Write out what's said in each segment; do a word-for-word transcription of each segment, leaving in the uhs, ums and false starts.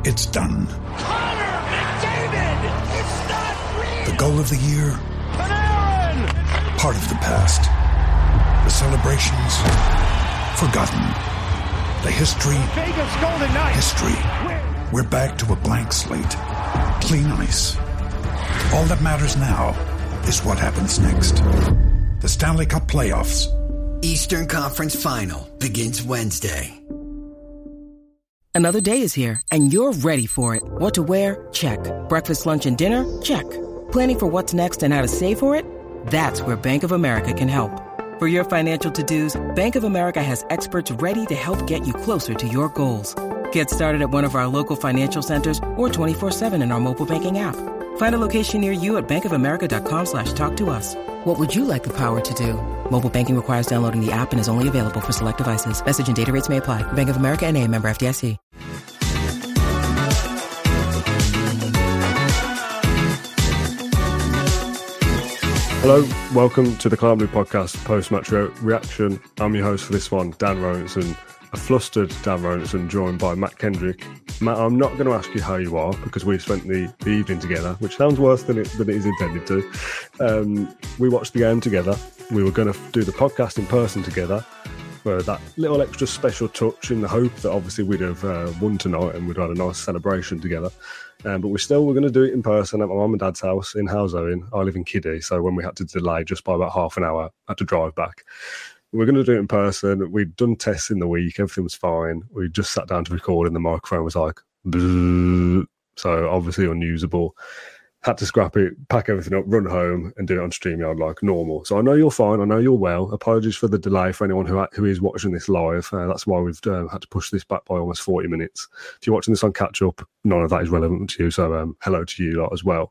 It's done. Connor McDavid! It's not real! The goal of the year? Panarin! Part of the past. The celebrations? Forgotten. The history? Vegas Golden Knights! History. We're back to a blank slate. Clean ice. All that matters now is what happens next. The Stanley Cup Playoffs. Eastern Conference Final begins Wednesday. Another day is here, and you're ready for it. What to wear? Check. Breakfast, lunch, and dinner? Check. Planning for what's next and how to save for it? That's where Bank of America can help. For your financial to-dos, Bank of America has experts ready to help get you closer to your goals. Get started at one of our local financial centers or twenty-four seven in our mobile banking app. Find a location near you at bankofamerica.com slash talk to us. What would you like the power to do? Mobile banking requires downloading the app and is only available for select devices. Message and data rates may apply. Bank of America N A, member F D I C. Hello, welcome to the Clan Blue Podcast post-match re- reaction. I'm your host for this one, Dan Rolinson, a flustered Dan Rolinson, joined by Matt Kendrick. Matt, I'm not going to ask you how you are because we've spent the, the evening together, which sounds worse than it, than it is intended to. Um, we watched the game together. We were going to do the podcast in person together for that little extra special touch in the hope that obviously we'd have uh, won tonight and we'd had a nice celebration together. Um, but we still were going to do it in person at my mum and dad's house in Halesowen. I live in Kiddie, so when we had to delay just by about half an hour, I had to drive back. We were going to do it in person. We'd done tests in the week. Everything was fine. We just sat down to record and the microphone was like, Bleh. So obviously unusable. Had to scrap it, pack everything up, run home and do it on StreamYard like normal. So I know you're fine. I know you're well. Apologies for the delay for anyone who who is watching this live. Uh, that's why we've uh, had to push this back by almost forty minutes. If you're watching this on catch-up, none of that is relevant to you. So um, hello to you lot as well.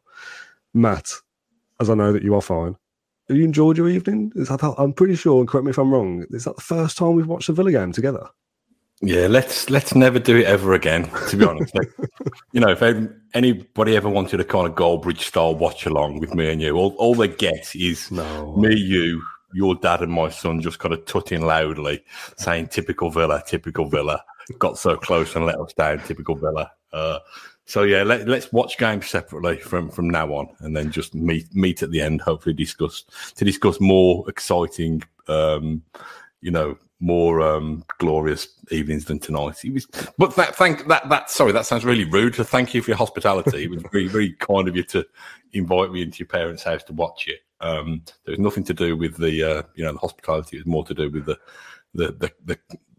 Matt, as I know that you are fine, have you enjoyed your evening? Is that, I'm pretty sure, and correct me if I'm wrong, is that the first time we've watched a Villa game together? Yeah, let's let's never do it ever again, to be honest. Like, you know, if anybody ever wanted a kind of Goldbridge style watch along with me and you, all, all they get is no. me, you, your dad and my son just kind of tutting loudly, saying typical Villa, typical Villa, got so close and let us down, typical Villa. Uh, so yeah, let, let's watch games separately from, from now on and then just meet meet at the end, hopefully discuss to discuss more exciting, um, you know, more um, glorious evenings than tonight. It was, but that, thank that that sorry, that sounds really rude. So thank you for your hospitality. It was very very kind of you to invite me into your parents' house to watch it. Um, there was nothing to do with the uh, you know the hospitality. It was more to do with the the the, the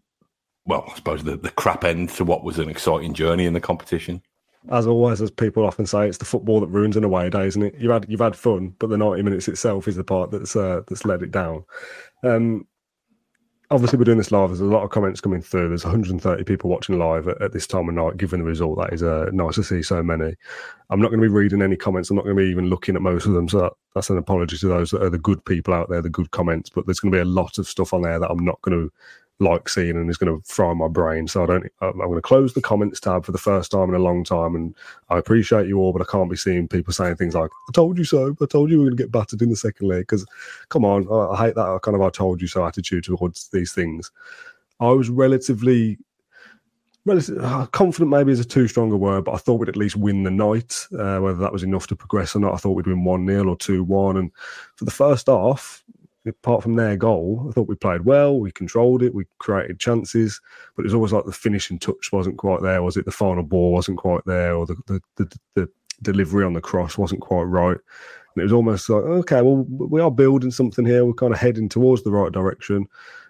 well, I suppose the, the crap end to what was an exciting journey in the competition. As always, as people often say, it's the football that ruins an away day, isn't it? You've had you've had fun, but the ninety minutes itself is the part that's uh, that's let it down. Um, Obviously, we're doing this live. There's a lot of comments coming through. There's one hundred thirty people watching live at, at this time of night. Given the result, that is uh, nice to see so many. I'm not going to be reading any comments. I'm not going to be even looking at most of them. So that, that's an apology to those that are the good people out there, the good comments. But there's going to be a lot of stuff on there that I'm not going to like seeing and is going to fry my brain. So I don't. I'm going to close the comments tab for the first time in a long time. And I appreciate you all, but I can't be seeing people saying things like, "I told you so. I told you we were going to get battered in the second leg." Because, come on, I, I hate that kind of "I told you so" attitude towards these things. I was relatively, relatively uh, confident. Maybe is a too strong a word, but I thought we'd at least win the night. Uh, whether that was enough to progress or not, I thought we'd win one nil or two one. And for the first half, apart from their goal, I thought we played well, we controlled it, we created chances, but it was always like the finishing touch wasn't quite there, was it? The final ball wasn't quite there, or the, the, the, the delivery on the cross wasn't quite right. And it was almost like, okay, well, we are building something here, we're kind of heading towards the right direction.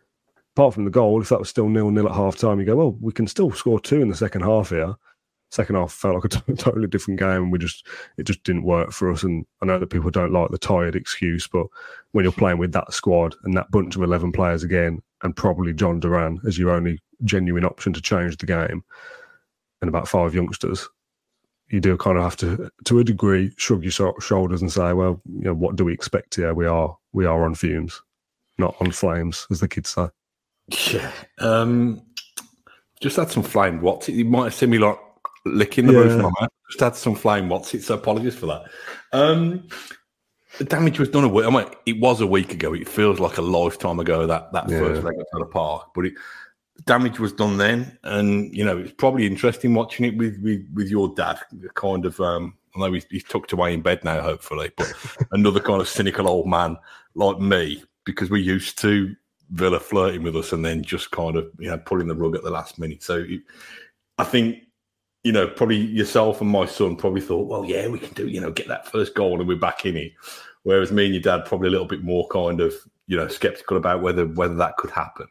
Apart from the goal, if that was still nil-nil at half-time, you go, well, we can still score two in the second half here. Second half felt like a t- totally different game, and we just it just didn't work for us. And I know that people don't like the tired excuse, but when you're playing with that squad and that bunch of eleven players again, and probably John Duran as your only genuine option to change the game, and about five youngsters, you do kind of have to, to a degree, shrug your so- shoulders and say, well, you know, what do we expect here? We are we are on fumes, not on flames, as the kids say. Yeah, um, just had some flame watts. You might have seen me like licking the Yeah. roof of my mouth. Just had some flame watts. So apologies for that. Um, the damage was done a week. I mean, it was a week ago. It feels like a lifetime ago that that Yeah. first leg at the park. But it, damage was done then, and you know it's probably interesting watching it with with, with your dad. Kind of, um, I know he's, he's tucked away in bed now, hopefully, but another kind of cynical old man like me, because we used to Villa flirting with us and then just kind of you know pulling the rug at the last minute. So it, I think you know probably yourself and my son probably thought, well, yeah, we can do you know get that first goal and we're back in it. Whereas me and your dad probably a little bit more kind of you know skeptical about whether whether that could happen.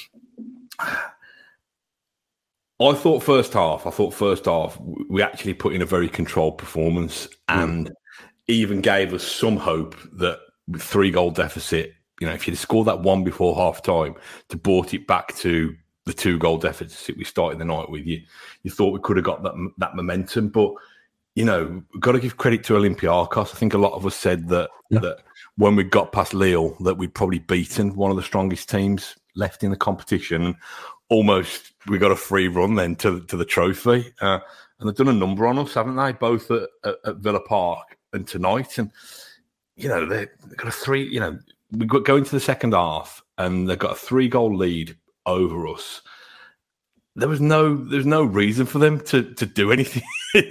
I thought first half, I thought first half, we actually put in a very controlled performance and mm. even gave us some hope that with three goal deficit, you know, if you'd scored that one before half time to brought it back to the two goal deficit we started the night with, you you thought we could have got that that momentum. But, you know, we've got to give credit to Olympiacos. I think a lot of us said that, yeah. that when we got past Lille, that we'd probably beaten one of the strongest teams left in the competition. Almost we got a free run then to to the trophy, uh, and they've done a number on us, haven't they? Both at, at, at Villa Park and tonight, and you know they, they've got a three. You know we got go into the second half, and they've got a three goal lead over us. There was no there's no reason for them to to do anything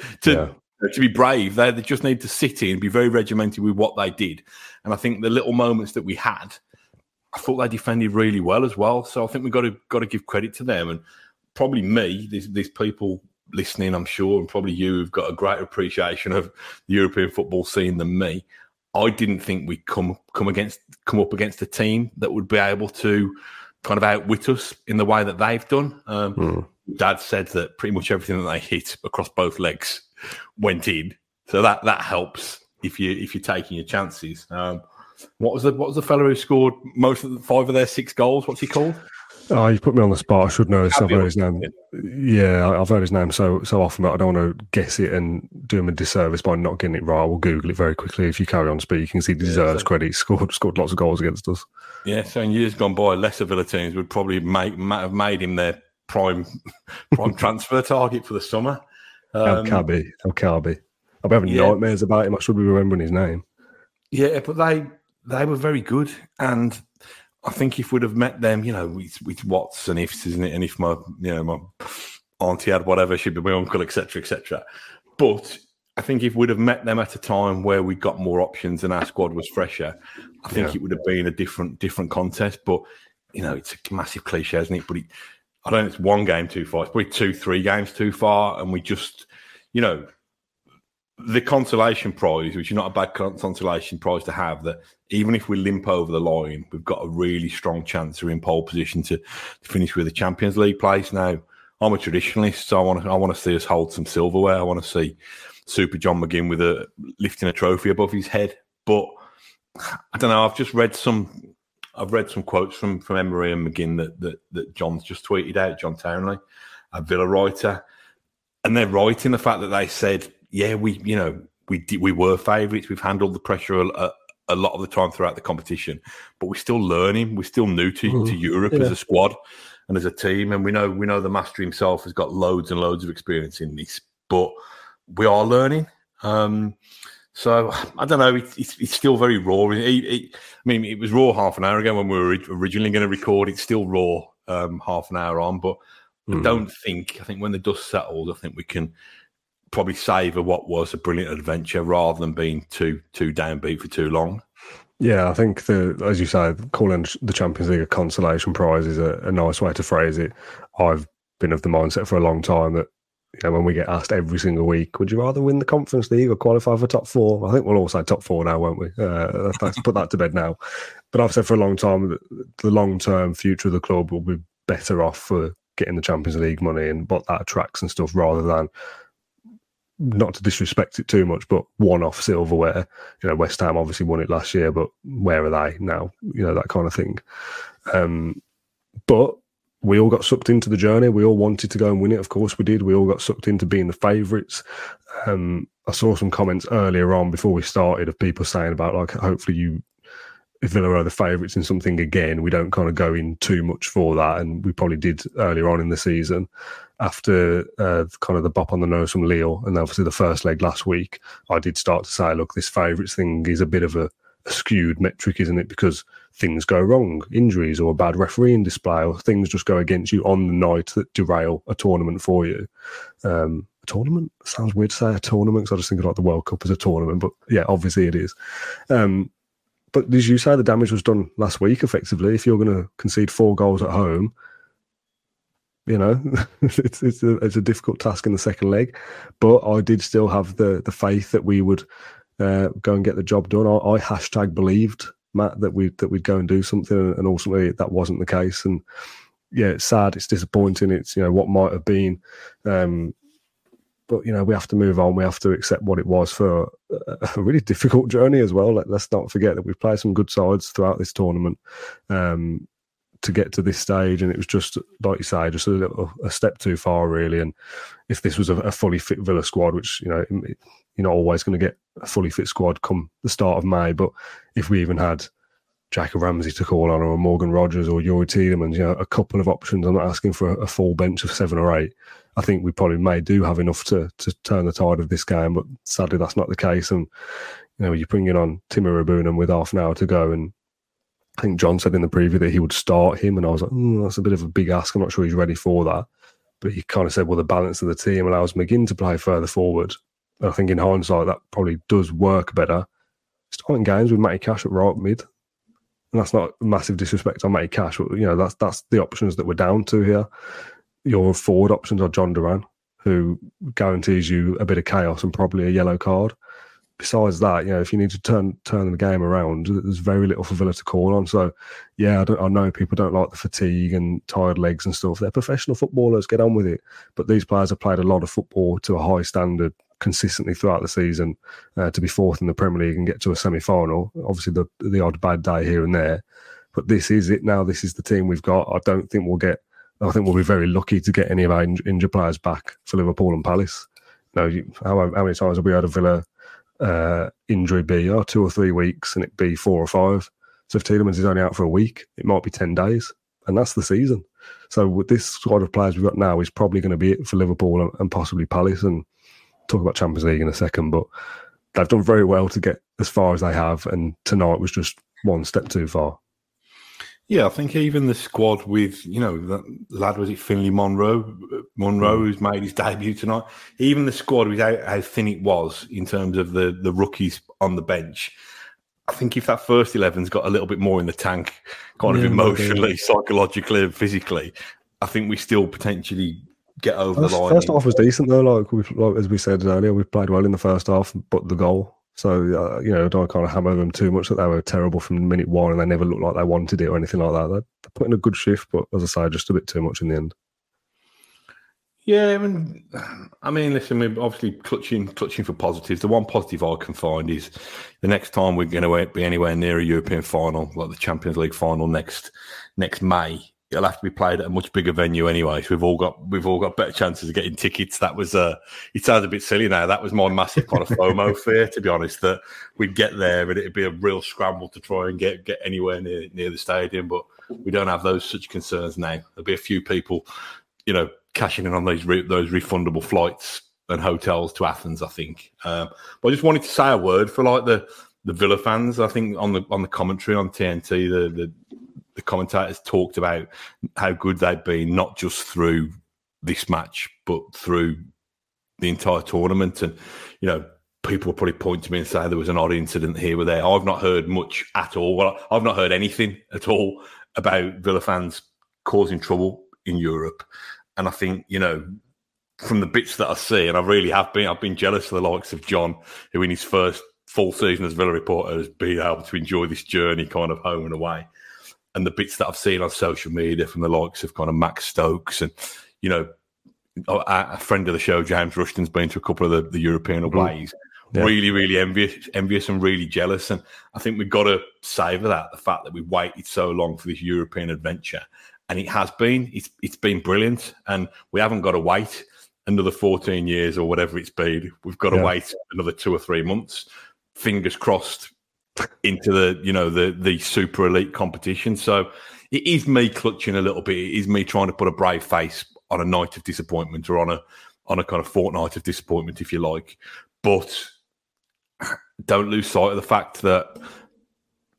to yeah. to be brave. They they just need to sit in, be very regimented with what they did, and I think the little moments that we had. I thought they defended really well as well. So I think we've got to got to give credit to them. And probably me, these, these people listening, I'm sure, and probably you have got a greater appreciation of the European football scene than me. I didn't think we'd come come against come up against a team that would be able to kind of outwit us in the way that they've done. Um, mm. Dad said that pretty much everything that they hit across both legs went in. So that that helps if you if you're taking your chances. Um, What was the what was the fellow who scored most of the five of their six goals? What's he called? Oh, you put me on the spot. I should know. I've heard his name. Yeah, I've heard his name so so often, but I don't want to guess it and do him a disservice by not getting it right. I will Google it very quickly if you carry on speaking. He deserves yeah, so, credit. He scored scored lots of goals against us. Yeah, so in years gone by, lesser Villa teams would probably make have made him their prime prime transfer target for the summer. Um, El Kabi, El Kabi. I'll be having yeah. nightmares about him. I should be remembering his name. Yeah, but they. They were very good, and I think if we'd have met them, you know, with, with whats and ifs, isn't it? And if my, you know, my auntie had whatever, she'd be my uncle, et cetera, et cetera. But I think if we'd have met them at a time where we got more options and our squad was fresher, I think yeah. it would have been a different, different contest. But you know, it's a massive cliche, isn't it? But it, I don't know, it's one game too far. It's probably two, three games too far, and we just, you know. The consolation prize, which is not a bad consolation prize to have, that even if we limp over the line, we've got a really strong chance of in pole position to, to finish with a Champions League place. Now, I'm a traditionalist, so I want to I want to see us hold some silverware. I want to see Super John McGinn with a lifting a trophy above his head. But I don't know. I've just read some. I've read some quotes from from Emery and McGinn that that, that John's just tweeted out. John Townley, a Villa writer, and they're right in the fact that they said. Yeah, we you know we did, we were favourites. We've handled the pressure a, a lot of the time throughout the competition, but we're still learning. We're still new to, mm. to Europe yeah. as a squad and as a team, and we know we know the master himself has got loads and loads of experience in this, but we are learning. Um, so I don't know. It, it's, it's still very raw. It, it, I mean, it was raw half an hour ago when we were originally going to record. It's still raw um, half an hour on, but mm. I don't think. I think when the dust settles, I think we can. Probably savour what was a brilliant adventure rather than being too too downbeat for too long. Yeah, I think the as you say, calling the Champions League a consolation prize is a, a nice way to phrase it. I've been of the mindset for a long time that you know when we get asked every single week, would you rather win the Conference League or qualify for top four? I think we'll all say top four now, won't we? Uh, let's put that to bed now. But I've said for a long time that the long term future of the club will be better off for getting the Champions League money and what that attracts and stuff rather than. Not to disrespect it too much, but one-off silverware. You know, West Ham obviously won it last year, but where are they now? You know, that kind of thing. Um, but we all got sucked into the journey. We all wanted to go and win it. Of course we did. We all got sucked into being the favourites. Um, I saw some comments earlier on before we started of people saying about, like, hopefully you, if Villa are the favourites in something again, we don't kind of go in too much for that. And we probably did earlier on in the season. After uh, kind of the bop on the nose from Lille and obviously the first leg last week, I did start to say, look, this favourites thing is a bit of a, a skewed metric, isn't it? Because things go wrong, injuries or a bad refereeing display, or things just go against you on the night that derail a tournament for you. Um, a tournament? Sounds weird to say a tournament, because I just think of like the World Cup as a tournament, but yeah, obviously it is. Um, but as you say, the damage was done last week, effectively. If you're going to concede four goals at home, you know, it's it's a, it's a difficult task in the second leg, but I did still have the the faith that we would uh, go and get the job done. I, I hashtag believed, Matt, that we that we'd go and do something, and ultimately that wasn't the case. And yeah, it's sad, it's disappointing. It's, you know, what might have been, um, but you know, we have to move on. We have to accept what it was for a, a really difficult journey as well. Let, let's not forget that we've played some good sides throughout this tournament. Um, to get to this stage, and it was just, like you say, just a, little, a step too far, really. And if this was a, a fully fit Villa squad, which, you know, you're not always going to get a fully fit squad come the start of May, but if we even had Jacob Ramsey to call on, or Morgan Rogers or Youri Tielemans, you know, a couple of options, I'm not asking for a, a full bench of seven or eight, I think we probably may do have enough to to turn the tide of this game, but sadly that's not the case. And, you know, you're bringing on Timo Rabunen with half an hour to go, and I think John said in the preview that he would start him, and I was like, mm, that's a bit of a big ask. I'm not sure he's ready for that. But he kind of said, well, the balance of the team allows McGinn to play further forward. And I think in hindsight, that probably does work better. Starting games with Matty Cash at right mid, and that's not massive disrespect on Matty Cash, but, you know, that's that's the options that we're down to here. Your forward options are John Duran, who guarantees you a bit of chaos and probably a yellow card. Besides that, you know, if you need to turn turn the game around, there's very little for Villa to call on. So, yeah, I, don't, I know people don't like the fatigue and tired legs and stuff. They're professional footballers, get on with it. But these players have played a lot of football to a high standard consistently throughout the season. Uh, to be fourth in the Premier League and get to a semi-final, obviously the the odd bad day here and there. But this is it now. This is the team we've got. I don't think we'll get, I think we'll be very lucky to get any of our injured players back for Liverpool and Palace. You know, you, how, how many times have we had a Villa Uh, injury be oh, two or three weeks and it be four or five? So if Tielemans is only out for a week, it might be ten days, and that's the season. So with this squad of players we've got now, is probably going to be it for Liverpool and, and possibly Palace. And talk about Champions League in a second, but they've done very well to get as far as they have, and tonight was just one step too far. Yeah, I think even the squad with, you know, the lad, was it Finlay Monroe? Monroe, mm. who's made his debut tonight. Even the squad, with how, how thin it was in terms of the, the rookies on the bench, I think if that first eleven's got a little bit more in the tank, kind yeah, of emotionally, psychologically, and physically, I think we still potentially get over first, the line. First half was decent, though. Like, we, like as we said earlier, we played well in the first half, but the goal. So, uh, you know, don't kind of hammer them too much that they were terrible from minute one and they never looked like they wanted it or anything like that. They're, they're putting a good shift, but as I say, just a bit too much in the end. Yeah, I mean, I mean, listen, we're obviously clutching, clutching for positives. The one positive I can find is the next time we're going to be anywhere near a European final, like the Champions League final next next May, it'll have to be played at a much bigger venue anyway. So we've all got we've all got better chances of getting tickets. That was uh it sounds a bit silly now. That was my massive kind of FOMO fear, to be honest, that we'd get there and it'd be a real scramble to try and get get anywhere near near the stadium. But we don't have those such concerns now. There'll be a few people, you know, cashing in on those re- those refundable flights and hotels to Athens, I think. Um, but I just wanted to say a word for like the the Villa fans. I think on the on the commentary on T N T, the the The commentators talked about how good they'd been, not just through this match, but through the entire tournament. And, you know, people will probably point to me and say there was an odd incident here or there. I've not heard much at all. Well, I've not heard anything at all about Villa fans causing trouble in Europe. And I think, you know, from the bits that I see, and I really have been, I've been jealous of the likes of John, who in his first full season as Villa reporter has been able to enjoy this journey kind of home and away. And the bits that I've seen on social media from the likes of kind of Max Stokes and, you know, a friend of the show, James Rushton's been to a couple of the, the European aways. Yeah. Really, really envious, envious and really jealous. And I think we've got to savour that, the fact that we waited so long for this European adventure. And it has been, it's it's been brilliant. And we haven't got to wait another fourteen years or whatever it's been. We've got to yeah. wait another two or three months. Fingers crossed into the, you know, the the super elite competition. So it is me clutching a little bit. It is me trying to put a brave face on a night of disappointment, or on a on a kind of fortnight of disappointment, if you like. But don't lose sight of the fact that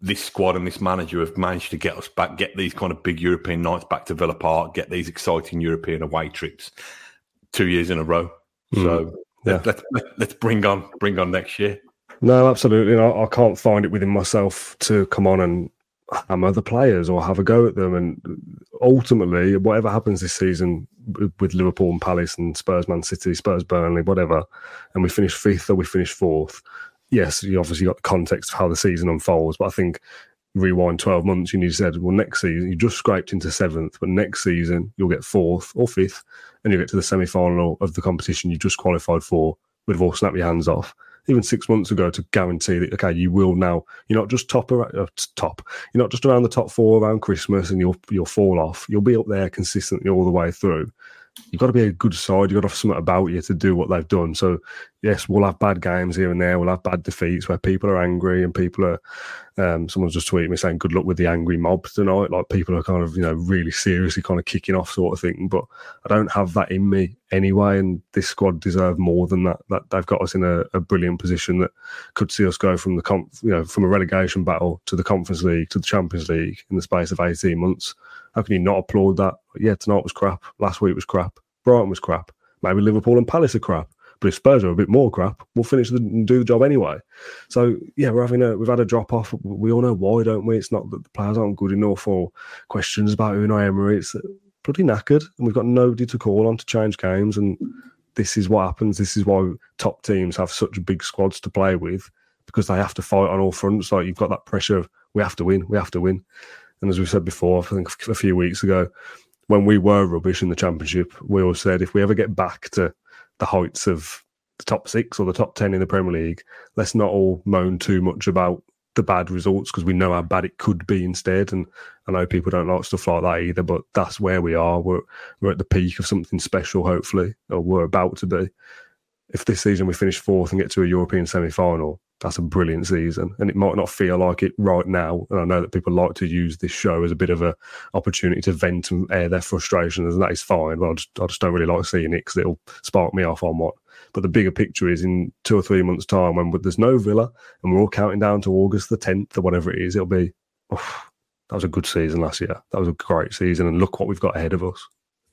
this squad and this manager have managed to get us back, get these kind of big European nights back to Villa Park, get these exciting European away trips two years in a row. Mm. So yeah. let, let's let's bring on bring on next year. No, absolutely. I, I can't find it within myself to come on and hammer the players or have a go at them. And ultimately, whatever happens this season with Liverpool and Palace and Spurs, Man City, Spurs, Burnley, whatever, and we finish fifth or we finish fourth, yes, you obviously got the context of how the season unfolds, but I think rewind twelve months and you said, well, next season, you just scraped into seventh, but next season you'll get fourth or fifth and you'll get to the semi-final of the competition you just qualified for, would have all snapped your hands off. Even six months ago to guarantee that, okay, you will now, you're not just top, around, uh, top, you're not just around the top four around Christmas and you'll, you'll fall off. You'll be up there consistently all the way through. You've got to be a good side. You've got to have something about you to do what they've done. So, yes, we'll have bad games here and there. We'll have bad defeats where people are angry and people are, um, someone's just tweeted me saying, good luck with the angry mob tonight. Like, people are kind of, you know, really seriously kind of kicking off sort of thing. But I don't have that in me anyway. And this squad deserve more than that. That they've got us in a, a brilliant position that could see us go from the, comp, you know, from a relegation battle to the Conference League to the Champions League in the space of eighteen months. How can you not applaud that? Yeah, tonight was crap. Last week was crap. Brighton was crap. Maybe Liverpool and Palace are crap. But if Spurs are a bit more crap, we'll finish the, and do the job anyway. So yeah, we're having a we've had a drop off. We all know why, don't we? It's not that the players aren't good enough or questions about Unai Emery. It's bloody knackered, and we've got nobody to call on to change games. And this is what happens. This is why top teams have such big squads to play with, because they have to fight on all fronts. Like, you've got that pressure of we have to win, we have to win. And as we said before, I think a few weeks ago, when we were rubbish in the Championship, we all said if we ever get back to the heights of the top six or the top ten in the Premier League, let's not all moan too much about the bad results, because we know how bad it could be instead. And I know people don't like stuff like that either, but that's where we are. We're, we're at the peak of something special, hopefully, or we're about to be. If this season we finish fourth and get to a European semi-final, that's a brilliant season. And it might not feel like it right now. And I know that people like to use this show as a bit of an opportunity to vent and air their frustrations, and that is fine. But I just, I just don't really like seeing it because it'll spark me off on what. But the bigger picture is in two or three months' time, when there's no Villa and we're all counting down to August the tenth or whatever it is, it'll be, oh, that was a good season last year. That was a great season. And look what we've got ahead of us.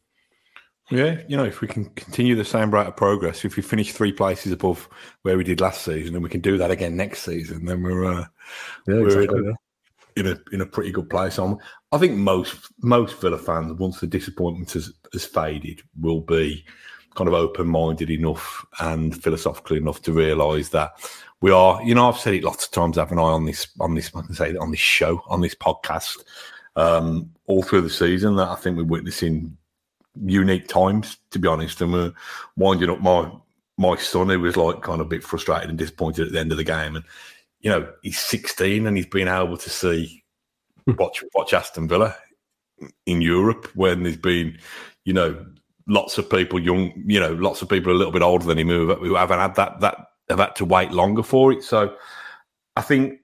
Yeah, you know, if we can continue the same rate of progress, if we finish three places above where we did last season, and we can do that again next season, then we're uh, yeah, we're exactly, in, a, yeah. in a in a pretty good place. Um, I think most most Villa fans, once the disappointment has, has faded, will be kind of open-minded enough and philosophical enough to realise that we are. You know, I've said it lots of times, haven't I, on this on this I can say it, on this show, on this podcast, um, all through the season, that I think we're witnessing unique times, to be honest. And we're winding up my my son, who was like kind of a bit frustrated and disappointed at the end of the game. And, you know, he's sixteen and he's been able to see watch watch Aston Villa in Europe when there's been, you know, lots of people young, you know, lots of people a little bit older than him who, who haven't had that that have had to wait longer for it. So I think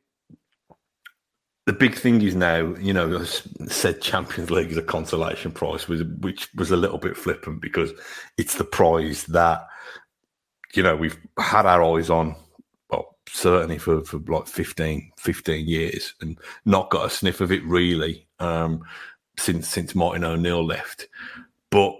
the big thing is now, you know, I said Champions League is a consolation prize, which was a little bit flippant because it's the prize that, you know, we've had our eyes on, well, certainly for, for like fifteen, fifteen years and not got a sniff of it really um, since since Martin O'Neill left. But,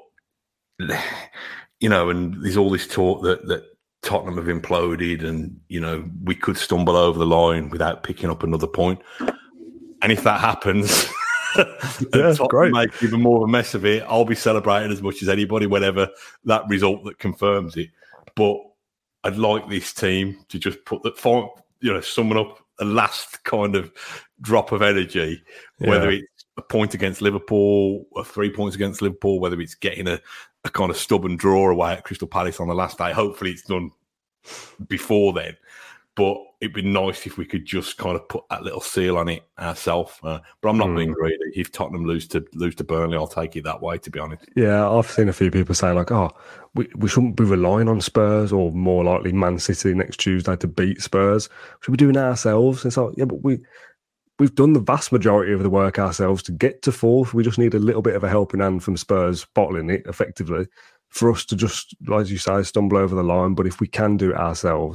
you know, and there's all this talk that that Tottenham have imploded and, you know, we could stumble over the line without picking up another point. And if that happens, yeah, great. Make even more of a mess of it, I'll be celebrating as much as anybody whenever that result that confirms it. But I'd like this team to just put that, you know, summon up a last kind of drop of energy, yeah. Whether it's a point against Liverpool, or three points against Liverpool, whether it's getting a, a kind of stubborn draw away at Crystal Palace on the last day. Hopefully it's done before then. But it'd be nice if we could just kind of put that little seal on it ourselves. Uh, but I'm not mm. being greedy. If Tottenham lose to lose to Burnley, I'll take it that way, to be honest. Yeah, I've seen a few people say, like, oh, we, we shouldn't be relying on Spurs, or more likely Man City next Tuesday to beat Spurs. Should we be doing it ourselves? It's like, yeah, but we, we've done the vast majority of the work ourselves to get to fourth. We just need a little bit of a helping hand from Spurs bottling it, effectively, for us to just, as you say, stumble over the line. But if we can do it ourselves,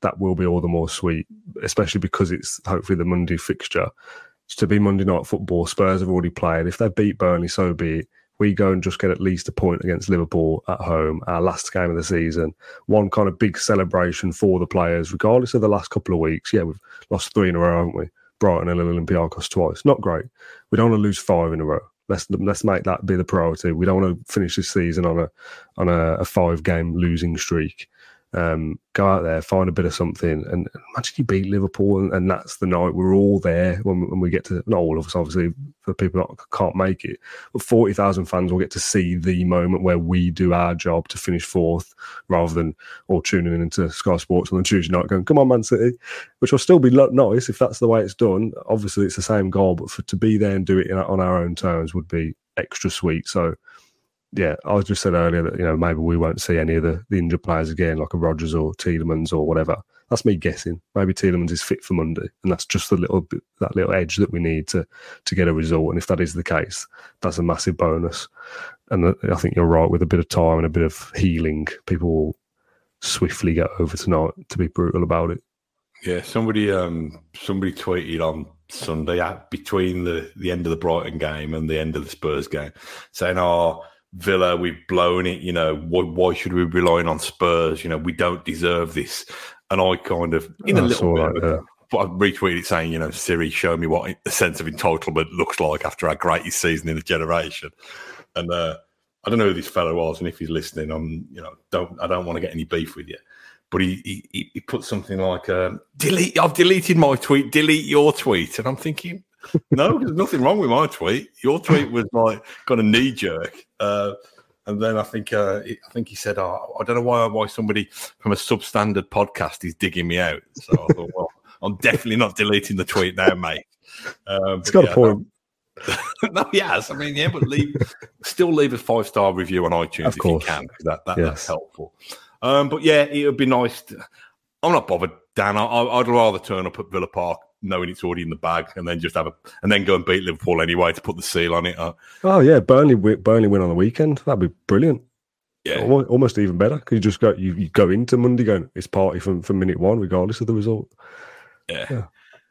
that will be all the more sweet, especially because it's hopefully the Monday fixture. It's to be Monday night football. Spurs have already played. If they beat Burnley, so be it. We go and just get at least a point against Liverpool at home, our last game of the season. One kind of big celebration for the players, regardless of the last couple of weeks. Yeah, we've lost three in a row, haven't we? Brighton and Olympiacos twice. Not great. We don't want to lose five in a row. Let's let's make that be the priority. We don't want to finish this season on a on a, a five game losing streak. Um, go out there, find a bit of something, and imagine you beat Liverpool, and, and that's the night we're all there when, when we get to. Not all of us, obviously, for people that can't make it, but forty thousand fans will get to see the moment where we do our job to finish fourth, rather than all tuning in into Sky Sports on the Tuesday night going, "Come on, Man City," which will still be nice if that's the way it's done. Obviously, it's the same goal, but for to be there and do it in, on our own terms would be extra sweet. So. Yeah, I just said earlier that, you know, maybe we won't see any of the, the injured players again, like a Rodgers or Tielemans or whatever. That's me guessing. Maybe Tielemans is fit for Monday, and that's just the little bit, that little edge that we need to to get a result. And if that is the case, that's a massive bonus. And I think you're right, with a bit of time and a bit of healing, people will swiftly get over tonight, to be brutal about it. Yeah, somebody um, somebody tweeted on Sunday at, between the, the end of the Brighton game and the end of the Spurs game, saying, "Oh, Villa, we've blown it, you know, why, why should we be relying on Spurs? You know, we don't deserve this." And I kind of, in a little bit, like, but I retweeted it saying, you know, Siri, show me what the sense of entitlement looks like after our greatest season in a generation. And uh, I don't know who this fellow was, and if he's listening, I'm, you know, don't I don't want to get any beef with you. But he he, he put something like, um, delete, I've deleted my tweet, delete your tweet. And I'm thinking, no, there's nothing wrong with my tweet. Your tweet was like got a knee jerk, uh, and then I think uh, I think he said, "Oh, I don't know why why somebody from a substandard podcast is digging me out." So I thought, well, I'm definitely not deleting the tweet now, mate. Um, it's got yeah, a point. No, no, yes, I mean, yeah, but leave, still leave a five star review on iTunes of if course. you can. That, that yes. that's helpful. Um, but yeah, it would be nice. To, I'm not bothered, Dan. I, I'd rather turn up at Villa Park knowing it's already in the bag, and then just have a and then go and beat Liverpool anyway to put the seal on it. Uh, oh yeah, Burnley Burnley win on the weekend. That'd be brilliant. Yeah, almost, almost even better because you just go you, you go into Monday going it's party from, from minute one regardless of the result. Yeah. yeah.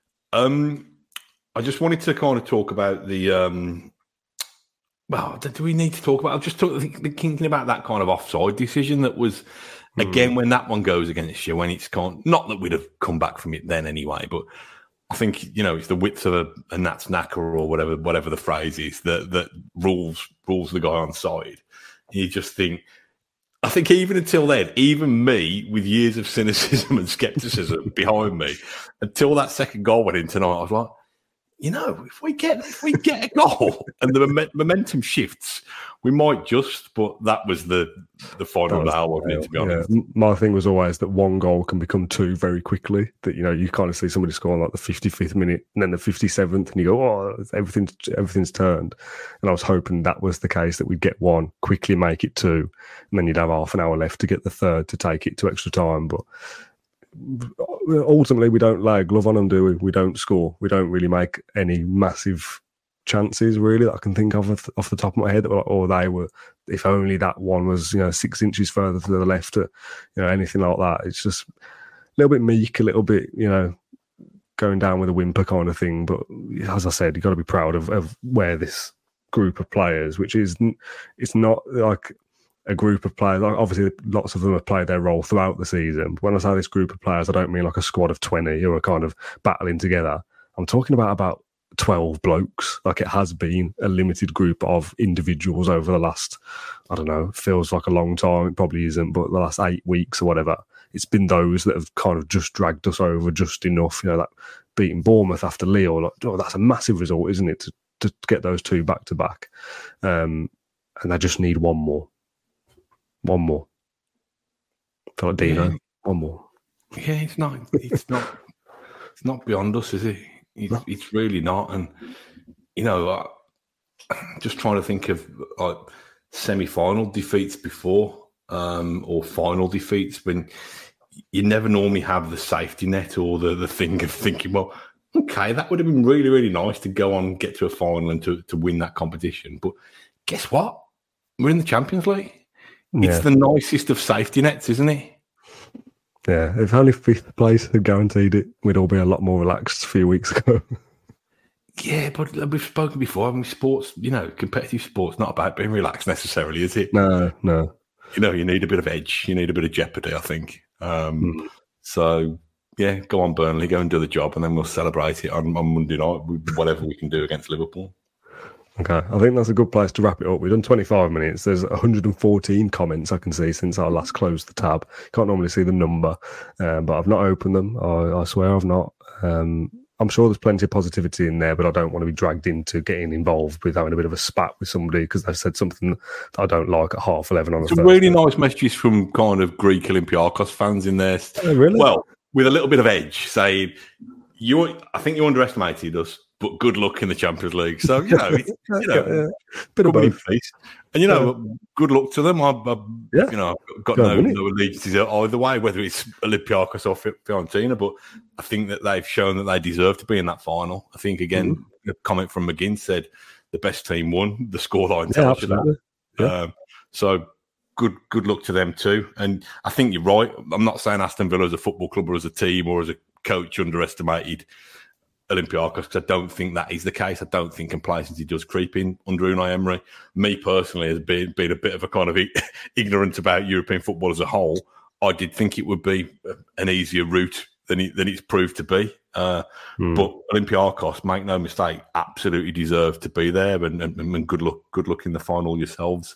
Um, I just wanted to kind of talk about the. Um, well, do we need to talk about? I'm just talk, thinking about that kind of offside decision that was. Mm. Again, when that one goes against you, when it's con- not that we'd have come back from it then anyway, but I think, you know, it's the width of a, a Nats knacker or whatever, whatever the phrase is that that rules rules the guy on side. You just think, I think even until then, even me with years of cynicism and skepticism behind me, until that second goal went in tonight, I was like, you know, if we get if we get a goal and the mom- momentum shifts, we might just. But that was the the final nail, wasn't it? To be honest, yeah. My thing was always that one goal can become two very quickly. That, you know, you kind of see somebody scoring like the fifty-fifth minute and then the fifty-seventh, and you go, "Oh, everything's everything's turned." And I was hoping that was the case, that we'd get one, quickly make it two, and then you'd have half an hour left to get the third to take it to extra time. But ultimately, we don't lay a glove on them, do we? We don't score. We don't really make any massive chances, really, that I can think of off the top of my head. Or, or they were, if only that one was, you know, six inches further to the left, or, you know, anything like that. It's just a little bit meek, a little bit, you know, going down with a whimper kind of thing. But as I said, you've got to be proud of, of where this group of players, which is, it's not like a group of players. Obviously, lots of them have played their role throughout the season. When I say this group of players, I don't mean like a squad of twenty who are kind of battling together. I'm talking about about twelve blokes. Like, it has been a limited group of individuals over the last, I don't know, feels like a long time. It probably isn't, but the last eight weeks or whatever, it's been those that have kind of just dragged us over just enough. You know, that beating Bournemouth after Lille, like, oh, that's a massive result, isn't it, to, to get those two back to back. Um, and they just need one more. One more. I feel like Dino. Yeah. One more. Yeah, it's not. It's not. It's not beyond us, is it? It's, no. It's really not. And you know, uh, just trying to think of like semi-final defeats before, um, or final defeats, when you never normally have the safety net or the the thing of thinking, well, okay, that would have been really, really nice to go on and get to a final and to to win that competition. But guess what? We're in the Champions League. It's yeah. the nicest of safety nets, isn't it? Yeah, if only fifth place had guaranteed it, we'd all be a lot more relaxed a few weeks ago. Yeah, but we've spoken before. I mean, sports, you know, competitive sports, not about being relaxed necessarily, is it? No, no. You know, you need a bit of edge. You need a bit of jeopardy, I think. Um, Mm. So, yeah, go on, Burnley, go and do the job, and then we'll celebrate it on, on Monday night with whatever we can do against Liverpool. Okay, I think that's a good place to wrap it up. We've done twenty-five minutes. There's one hundred fourteen comments I can see since I last closed the tab. Can't normally see the number, uh, but I've not opened them. I, I swear I've not. Um, I'm sure there's plenty of positivity in there, but I don't want to be dragged into getting involved with having a bit of a spat with somebody because they've said something that I don't like at half eleven on a Some Thursday. really nice messages from kind of Greek Olympiakos fans in there. Oh, really? Well, with a little bit of edge, saying, you, I think you underestimated us, but good luck in the Champions League. So, you know, it's, you know, yeah, bit of both. And, you know, yeah. good luck to them. I've, I've yeah. you know, I've got Go no, on, no allegiances either way, whether it's Olympiakos or Fiorentina, but I think that they've shown that they deserve to be in that final. I think, again, mm-hmm. the comment from McGinn said the best team won. The scoreline tells yeah, you that. Yeah. Um, so, good good luck to them too. And I think you're right. I'm not saying Aston Villa as a football club or as a team or as a coach underestimated Olympiacos, because I don't think that is the case. I don't think complacency does creep in under Unai Emery. Me personally, has been, been a bit of a kind of ignorant about European football as a whole. I did think it would be an easier route than it, than it's proved to be. Uh, mm. But Olympiacos, make no mistake, absolutely deserve to be there. And, and, and good luck, good luck in the final yourselves.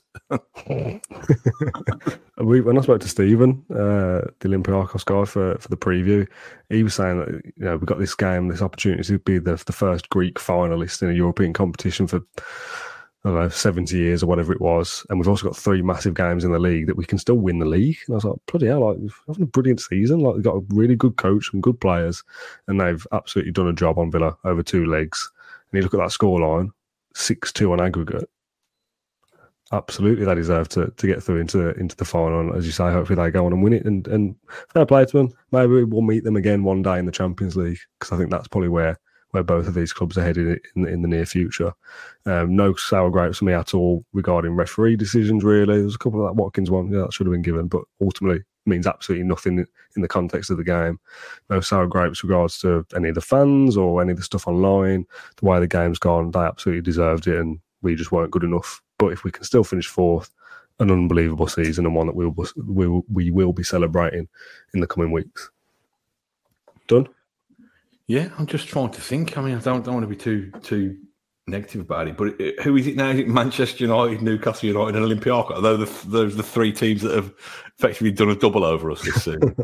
we, when I spoke to Stephen, uh, the Olympiacos guy for, for the preview, he was saying that, you know, we've got this game, this opportunity to be the the first Greek finalist in a European competition for, I don't know, seventy years or whatever it was. And we've also got three massive games in the league that we can still win the league. And I was like, bloody hell, like, we're having a brilliant season. Like, we've got a really good coach and good players, and they've absolutely done a job on Villa over two legs. And you look at that scoreline, six two on aggregate. Absolutely, they deserve to, to get through into into the final. And as you say, hopefully they go on and win it. And, and fair play to them. Maybe we'll meet them again one day in the Champions League, because I think that's probably where where both of these clubs are headed in, in the near future. Um, no sour grapes for me at all regarding referee decisions, really. There's a couple of that Watkins one, yeah, that should have been given, but ultimately means absolutely nothing in the context of the game. No sour grapes regards to any of the fans or any of the stuff online. The way the game's gone, they absolutely deserved it, and we just weren't good enough. But if we can still finish fourth, an unbelievable season, and one that we will, we will, we will be celebrating in the coming weeks. Done? Yeah, I'm just trying to think. I mean, I don't, don't want to be too too negative about it, but it, who is it now? Is it Manchester United, Newcastle United, and Olympiacos? Are those the, those the three teams that have effectively done a double over us this season?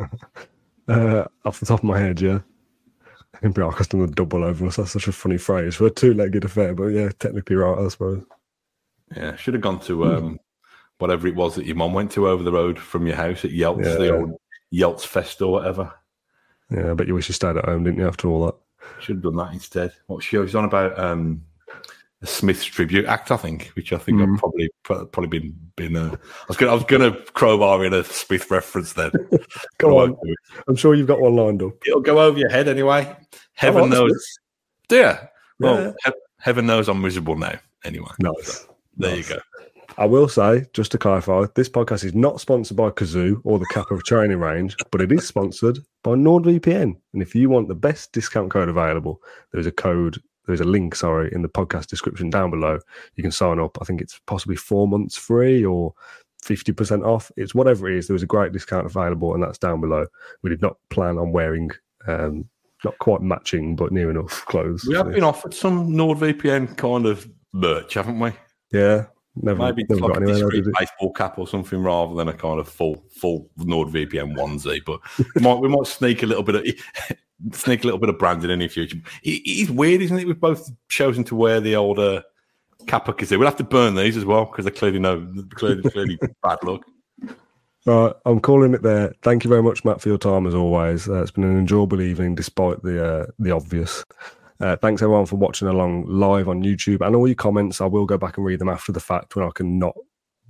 uh, off the top of my head, yeah. Olympiacos done a double over us. That's such a funny phrase for a two-legged affair, but yeah, technically right, I suppose. Yeah, should have gone to um, whatever it was that your mum went to over the road from your house at Yelts, yeah, the yeah. old Yelts Fest or whatever. Yeah, I bet you wish you stayed at home, didn't you, after all that? Should have done that instead. What she was on about um, a Smith's tribute act, I think, which I think mm. I've probably probably been been. Uh, I was going I was going to crowbar in a Smith reference then. Go on, I'm sure you've got one lined up. It'll go over your head anyway. Heaven knows, dear. Well, yeah. he- heaven knows I'm miserable now. Anyway, nice. So, there nice. you go. I will say, just to clarify, this podcast is not sponsored by Kazoo or the Kappa Training Range, but it is sponsored by NordVPN. And if you want the best discount code available, there is a code, there is a link, sorry, in the podcast description down below. You can sign up. I think it's possibly four months free or fifty percent off. It's whatever it is. There is a great discount available, and that's down below. We did not plan on wearing, um, not quite matching, but near enough clothes. We have been offered some NordVPN kind of merch, haven't we? Yeah. Never, Maybe never like got a anywhere, discreet baseball cap or something rather than a kind of full full NordVPN onesie. But we might, we might sneak a little bit of sneak a little bit of branding in the future. It, it is weird, isn't it? We've both chosen to wear the old uh, Kappa Kazoo. We'll have to burn these as well because they're clearly no clearly clearly bad luck. All right, I'm calling it there. Thank you very much, Matt, for your time as always. Uh, it's been an enjoyable evening despite the uh, the obvious. Uh, thanks everyone for watching along live on YouTube and all your comments. I will go back and read them after the fact when I can not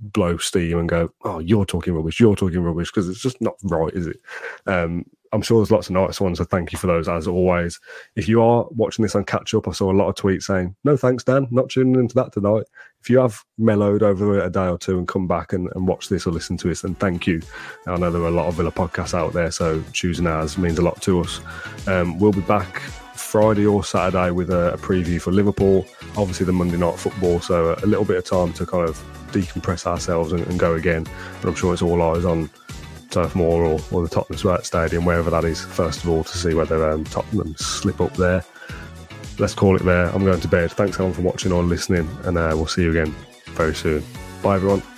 blow steam and go, oh, you're talking rubbish, you're talking rubbish, because it's just not right, is it? Um, I'm sure there's lots of nice ones, so thank you for those as always. If you are watching this on catch up, I saw a lot of tweets saying, no thanks, Dan, not tuning into that tonight. If you have mellowed over a day or two and come back and, and watch this or listen to this, then thank you. I know there are a lot of Villa podcasts out there, so choosing ours means a lot to us. Um, we'll be back Friday or Saturday with a, a preview for Liverpool, obviously the Monday night football, so a, a little bit of time to kind of decompress ourselves and, and go again. But I'm sure it's all eyes on Turf Moor or, or the Tottenham Stadium, wherever that is, first of all, to see whether um, Tottenham slip up there. Let's call it there. I'm going to bed. Thanks everyone for watching or listening, and uh, we'll see you again very soon. Bye everyone.